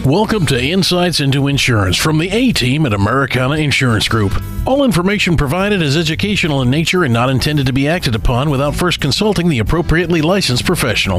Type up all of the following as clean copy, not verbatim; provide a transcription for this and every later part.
Welcome to Insights into Insurance from the A-Team at Americana Insurance Group. All information provided is educational in nature and not intended to be acted upon without first consulting the appropriately licensed professional.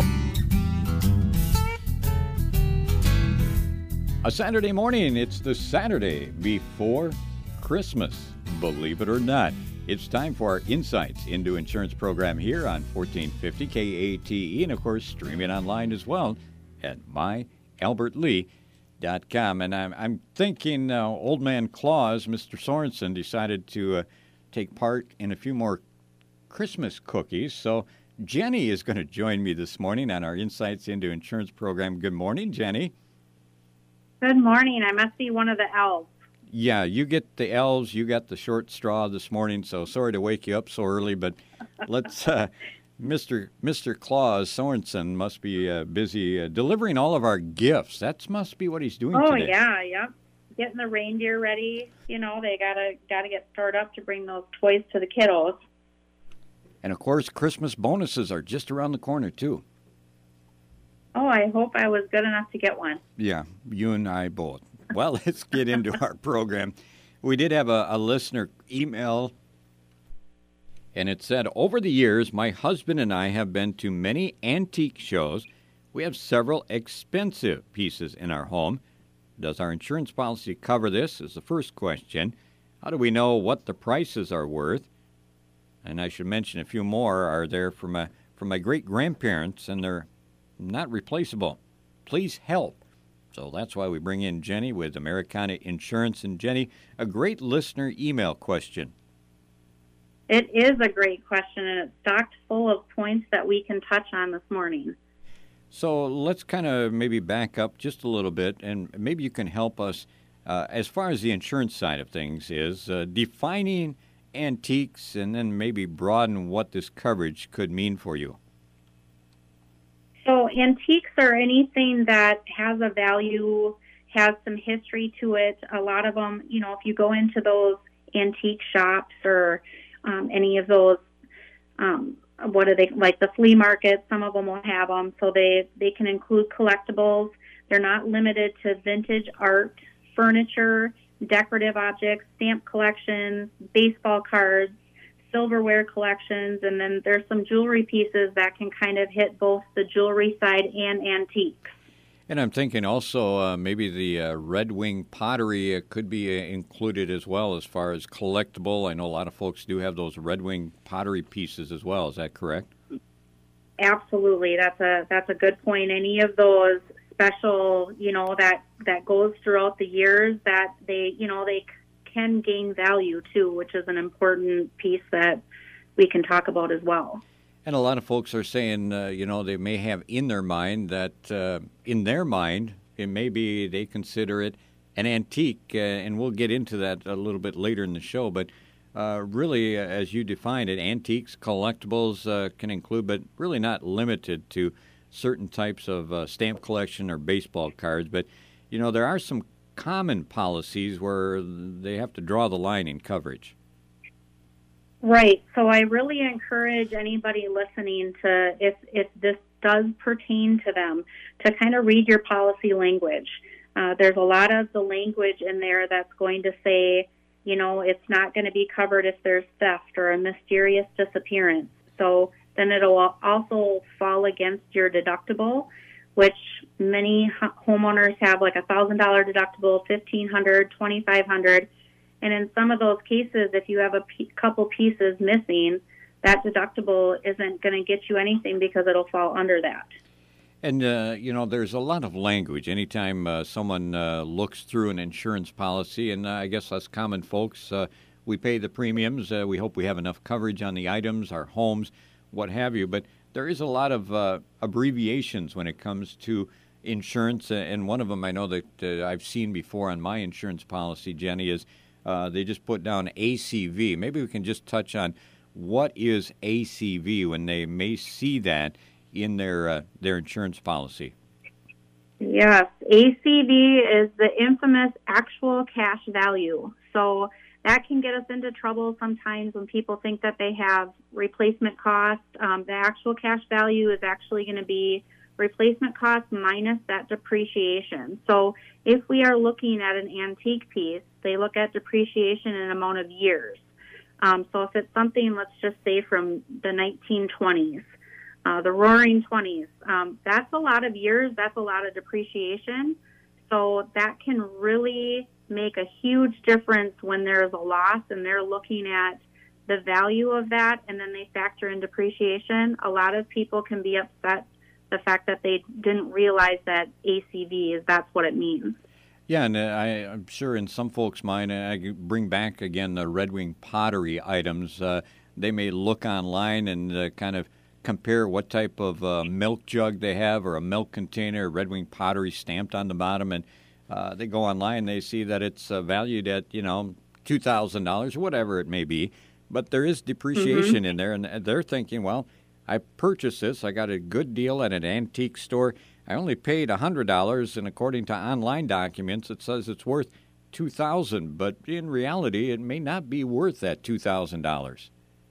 A Saturday morning, it's the Saturday before Christmas, believe it or not. It's time for our Insights into Insurance program here on 1450 KATE, and of course streaming online as well at myalbertlee.com. And I'm thinking Old Man Claus, Mr. Sorensen, decided to take part in a few more Christmas cookies. So Jenny is going to join me this morning on our Insights into Insurance program. Good morning, Jenny. Good morning. I must be one of the elves. Yeah, you get the elves. You got the short straw this morning, so sorry to wake you up so early, but let's, Mr. Claus Sorensen must be busy delivering all of our gifts. That must be what he's doing today. Oh, yeah, yep. Getting the reindeer ready. You know, they gotta get stored up to bring those toys to the kiddos. And, of course, Christmas bonuses are just around the corner, too. Oh, I hope I was good enough to get one. Yeah, you and I both. Well, let's get into our program. We did have a listener email, and it said, over the years, my husband and I have been to many antique shows. We have several expensive pieces in our home. Does our insurance policy cover this? Is the first question. How do we know what the prices are worth? And I should mention a few more are there from my great-grandparents, and they're not replaceable. Please help. So that's why we bring in Jenny with Americana Insurance. And Jenny, a great listener email question. It is a great question, and it's stocked full of points that we can touch on this morning. So let's kind of maybe back up just a little bit, and maybe you can help us as far as the insurance side of things is defining antiques, and then maybe broaden what this coverage could mean for you. So antiques are anything that has a value, has some history to it. A lot of them, you know, if you go into those antique shops or any of those, what are they, like the flea markets, some of them will have them. So they can include collectibles. They're not limited to vintage art, furniture, decorative objects, stamp collections, baseball cards, silverware collections, and then there's some jewelry pieces that can kind of hit both the jewelry side and antiques. And I'm thinking also maybe the Red Wing pottery could be included as well as far as collectible. I know a lot of folks do have those Red Wing pottery pieces as well. Is that correct? Absolutely. That's a good point. Any of those special, you know, that goes throughout the years that they can gain value too, which is an important piece that we can talk about as well. And a lot of folks are saying, they may have in their mind that in their mind, it may be they consider it an antique, and we'll get into that a little bit later in the show. But really, as you defined it, antiques, collectibles can include, but really not limited to certain types of stamp collection or baseball cards. But, there are some common policies where they have to draw the line in coverage. Right. So I really encourage anybody listening to, if this does pertain to them, to kind of read your policy language. There's a lot of the language in there that's going to say, it's not going to be covered if there's theft or a mysterious disappearance. So then it'll also fall against your deductible, which many homeowners have like $1,000 deductible, $1,500, $2,500. And in some of those cases, if you have a couple pieces missing, that deductible isn't going to get you anything because it'll fall under that. And, there's a lot of language. Anytime someone looks through an insurance policy, and I guess us common folks, we pay the premiums. We hope we have enough coverage on the items, our homes, what have you. But there is a lot of abbreviations when it comes to insurance. And one of them I know that I've seen before on my insurance policy, Jenny, is they just put down ACV. Maybe we can just touch on what is ACV when they may see that in their insurance policy. Yes, ACV is the infamous actual cash value. So that can get us into trouble sometimes when people think that they have replacement costs. The actual cash value is actually going to be replacement cost minus that depreciation. So if we are looking at an antique piece, they look at depreciation in amount of years. So if it's something, let's just say from the 1920s, the Roaring 20s, that's a lot of years, that's a lot of depreciation. So that can really make a huge difference when there's a loss and they're looking at the value of that and then they factor in depreciation. A lot of people can be upset the fact that they didn't realize that ACV that's what it means. Yeah, and I'm sure in some folks' mind, I bring back again the Red Wing pottery items. They may look online and kind of compare what type of milk jug they have or a milk container, Red Wing pottery stamped on the bottom, and they go online, they see that it's valued at, $2,000 or whatever it may be, but there is depreciation in there, and they're thinking, well, I purchased this, I got a good deal at an antique store, I only paid $100, and according to online documents, it says it's worth $2,000, but in reality, it may not be worth that $2,000.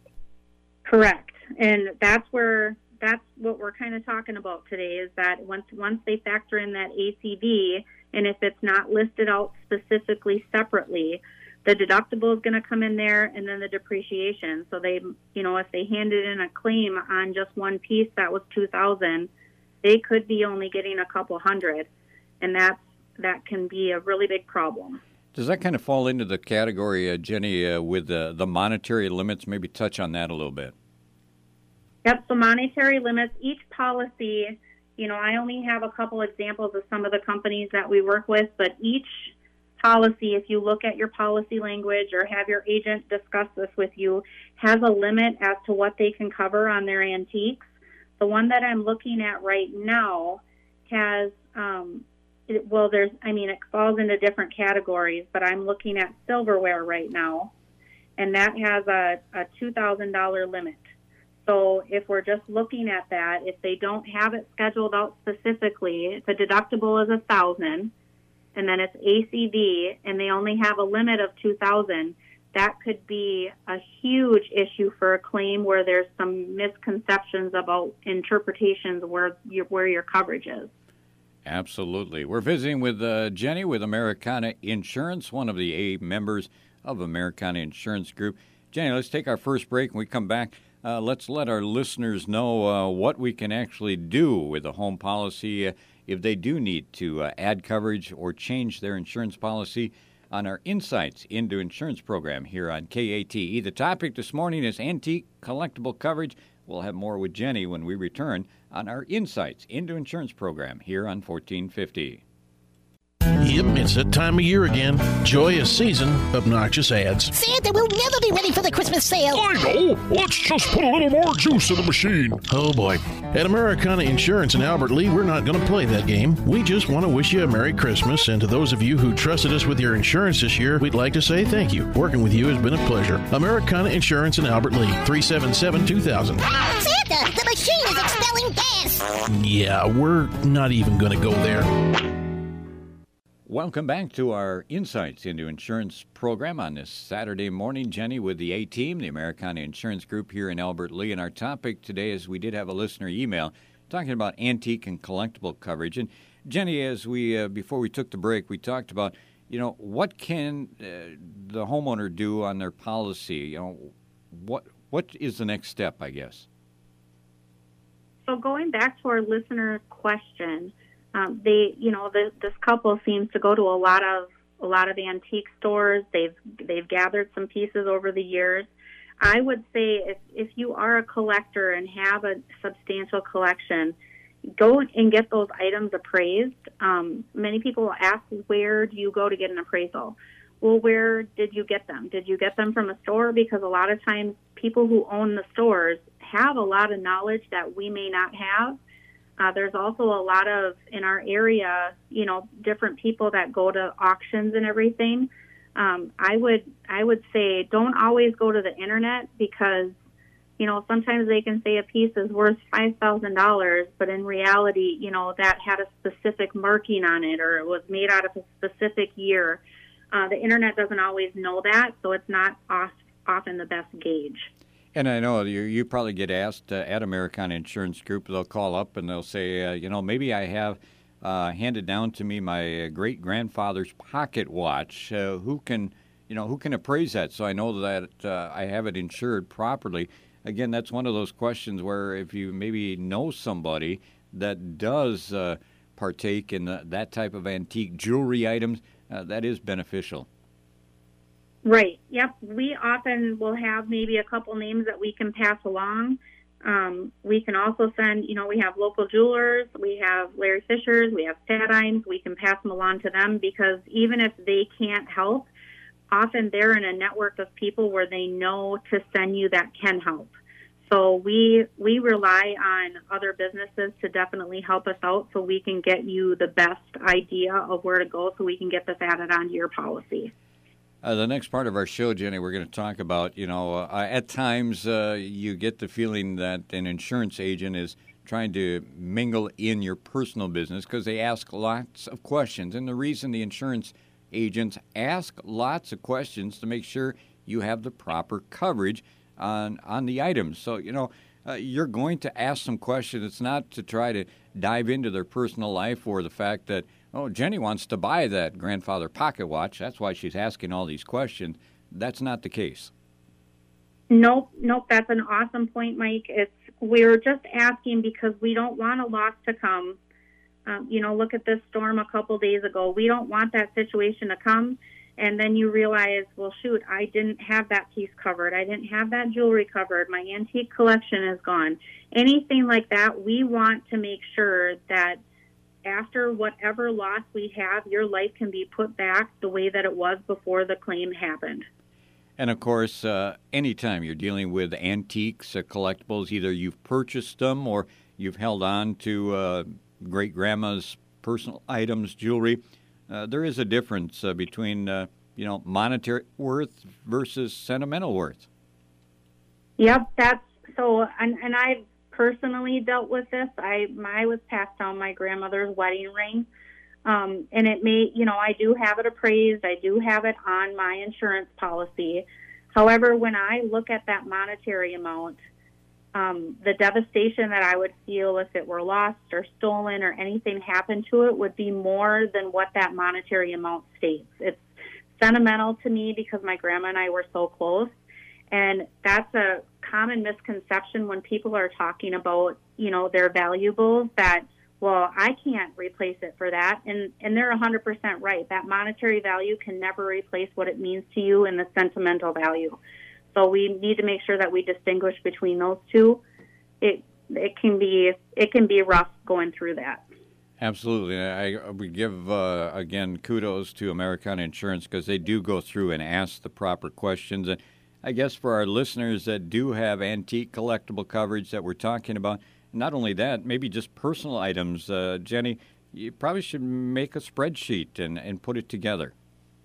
Correct, and that's what we're kind of talking about today. Is that once they factor in that ACV, and if it's not listed out specifically separately, the deductible is going to come in there, and then the depreciation. So they, if they handed in a claim on just one piece that was $2,000. They could be only getting a couple hundred, and that can be a really big problem. Does that kind of fall into the category, Jenny, with the monetary limits? Maybe touch on that a little bit. Yep, so monetary limits, each policy, I only have a couple examples of some of the companies that we work with, but each policy, if you look at your policy language or have your agent discuss this with you, has a limit as to what they can cover on their antiques. The one that I'm looking at right now has, it falls into different categories, but I'm looking at silverware right now, and that has a $2,000 limit. So if we're just looking at that, if they don't have it scheduled out specifically, the deductible is $1,000, and then it's ACV, and they only have a limit of $2,000. That could be a huge issue for a claim where there's some misconceptions about interpretations where your coverage is. Absolutely. We're visiting with Jenny with Americana Insurance, one of the A members of Americana Insurance Group. Jenny, let's take our first break. When we come back, let's let our listeners know what we can actually do with a home policy if they do need to add coverage or change their insurance policy on our Insights into Insurance program here on KATE. The topic this morning is antique collectible coverage. We'll have more with Jenny when we return on our Insights into Insurance program here on 1450. Yep, it's that time of year again. Joyous season, obnoxious ads. Santa will never be ready for the Christmas sale. I know. Let's just put a little more juice in the machine. Oh, boy. At Americana Insurance in Albert Lea, we're not going to play that game. We just want to wish you a Merry Christmas, and to those of you who trusted us with your insurance this year, we'd like to say thank you. Working with you has been a pleasure. Americana Insurance in Albert Lea, 377-2000. Santa, the machine is expelling gas. Yeah, we're not even going to go there. Welcome back to our Insights into Insurance program on this Saturday morning. Jenny with the A-Team, the Americana Insurance Group here in Albert Lea. And our topic today is we did have a listener email talking about antique and collectible coverage. And Jenny, as we before we took the break, we talked about, what can the homeowner do on their policy? What is the next step, I guess? So going back to our listener question, this couple seems to go to a lot of antique stores. They've gathered some pieces over the years. I would say if you are a collector and have a substantial collection, go and get those items appraised. Many people will ask, where do you go to get an appraisal? Well, where did you get them? Did you get them from a store? Because a lot of times people who own the stores have a lot of knowledge that we may not have. There's also a lot of, in our area, different people that go to auctions and everything. I would say don't always go to the internet because, sometimes they can say a piece is worth $5,000, but in reality, that had a specific marking on it or it was made out of a specific year. The internet doesn't always know that, so it's not often the best gauge. And I know you probably get asked at Americana Insurance Group, they'll call up and they'll say, maybe I have handed down to me my great-grandfather's pocket watch. Who can appraise that so I know that I have it insured properly? Again, that's one of those questions where if you maybe know somebody that does partake in that type of antique jewelry items, that is beneficial. Right. Yep. We often will have maybe a couple names that we can pass along. We can also send, we have local jewelers, we have Larry Fisher's, we have Stadines. We can pass them along to them because even if they can't help, often they're in a network of people where they know to send you that can help. So we rely on other businesses to definitely help us out so we can get you the best idea of where to go so we can get this added onto your policy. The next part of our show, Jenny, we're going to talk about, at times you get the feeling that an insurance agent is trying to mingle in your personal business because they ask lots of questions. And the reason the insurance agents ask lots of questions to make sure you have the proper coverage on the items. So, you're going to ask some questions. It's not to try to dive into their personal life or the fact that, Jenny wants to buy that grandfather pocket watch. That's why she's asking all these questions. That's not the case. Nope. That's an awesome point, Mike. We're just asking because we don't want a loss to come. Look at this storm a couple days ago. We don't want that situation to come. And then you realize, well, shoot, I didn't have that piece covered. I didn't have that jewelry covered. My antique collection is gone. Anything like that, we want to make sure that after whatever loss we have, your life can be put back the way that it was before the claim happened. And, of course, anytime you're dealing with antiques, collectibles, either you've purchased them or you've held on to great-grandma's personal items, jewelry, there is a difference between, monetary worth versus sentimental worth. Yep, that's so, and I've personally dealt with this. I was passed down my grandmother's wedding ring, and it may, I do have it appraised. I do have it on my insurance policy. However, when I look at that monetary amount, the devastation that I would feel if it were lost or stolen or anything happened to it would be more than what that monetary amount states. It's sentimental to me because my grandma and I were so close. And that's a common misconception when people are talking about, their valuables that, well, I can't replace it for that. And they're 100% right. That monetary value can never replace what it means to you in the sentimental value. So we need to make sure that we distinguish between those two. It can be rough going through that. Absolutely. I would give, again, kudos to Americana Insurance because they do go through and ask the proper questions. And I guess for our listeners that do have antique collectible coverage that we're talking about, not only that, maybe just personal items, Jenny, you probably should make a spreadsheet and put it together.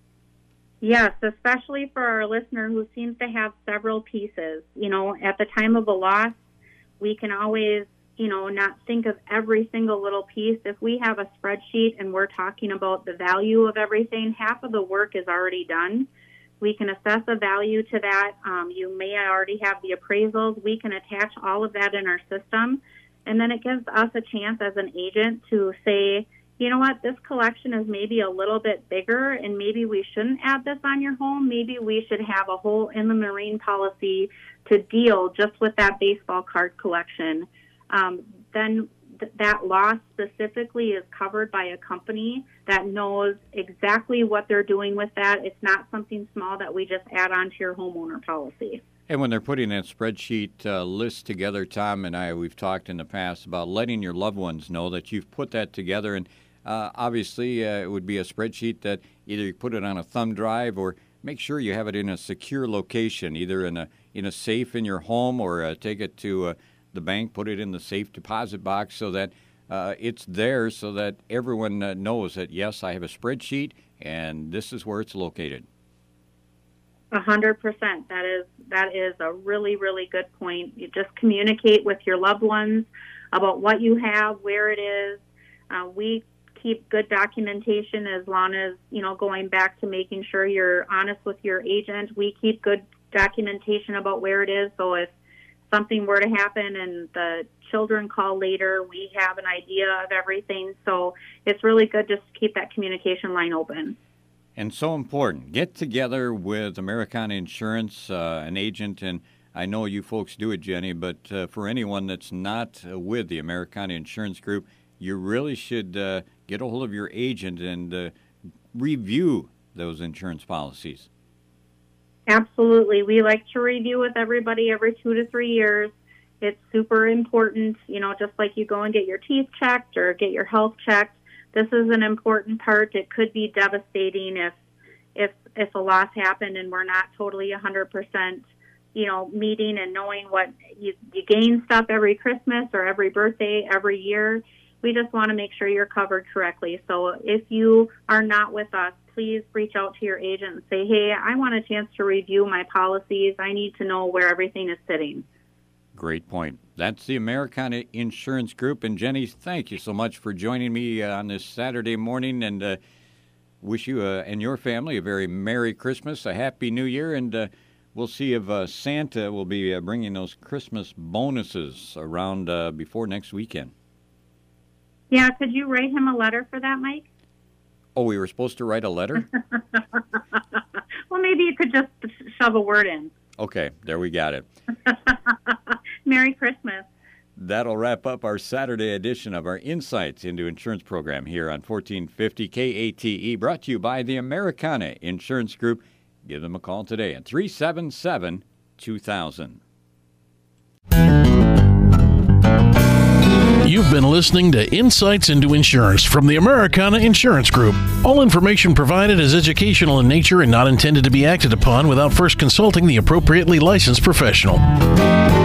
Yes, especially for our listener who seems to have several pieces. At the time of a loss, we can always, not think of every single little piece. If we have a spreadsheet and we're talking about the value of everything, half of the work is already done. We can assess a value to that. You may already have the appraisals. We can attach all of that in our system. And then it gives us a chance as an agent to say, you know what, this collection is maybe a little bit bigger and maybe we shouldn't add this on your home. Maybe we should have a whole inland marine policy to deal just with that baseball card collection. Then that loss specifically is covered by a company that knows exactly what they're doing with that. It's not something small that we just add on to your homeowner policy. And when they're putting that spreadsheet list together, Tom and I, we've talked in the past about letting your loved ones know that you've put that together. And obviously, it would be a spreadsheet that either you put it on a thumb drive or make sure you have it in a secure location, either in a safe in your home or take it to the bank, put it in the safe deposit box so that it's there so that everyone knows that, yes, I have a spreadsheet and this is where it's located. 100%. That is a really, really good point. You just communicate with your loved ones about what you have, where it is. We keep good documentation as long as, going back to making sure you're honest with your agent. We keep good documentation about where it is. So if something were to happen and the children call later, we have an idea of everything. So it's really good just to keep that communication line open. And so important. Get together with Americana Insurance, an agent, and I know you folks do it, Jenny, but for anyone that's not with the Americana Insurance Group, you really should get a hold of your agent and review those insurance policies. Absolutely. We like to review with everybody every 2 to 3 years. It's super important, just like you go and get your teeth checked or get your health checked. This is an important part. It could be devastating if a loss happened and we're not totally 100%, meeting and knowing what you gain stuff every Christmas or every birthday every year. We just want to make sure you're covered correctly. So if you are not with us, please reach out to your agent and say, hey, I want a chance to review my policies. I need to know where everything is sitting. Great point. That's the Americana Insurance Group. And Jenny, thank you so much for joining me on this Saturday morning, and wish you and your family a very Merry Christmas, a Happy New Year, and we'll see if Santa will be bringing those Christmas bonuses around before next weekend. Yeah, could you write him a letter for that, Mike? Oh, we were supposed to write a letter? Well, maybe you could just shove a word in. Okay, there we got it. Merry Christmas. That'll wrap up our Saturday edition of our Insights into Insurance program here on 1450 KATE, brought to you by the Americana Insurance Group. Give them a call today at 377-2000. You've been listening to Insights into Insurance from the Americana Insurance Group. All information provided is educational in nature and not intended to be acted upon without first consulting the appropriately licensed professional.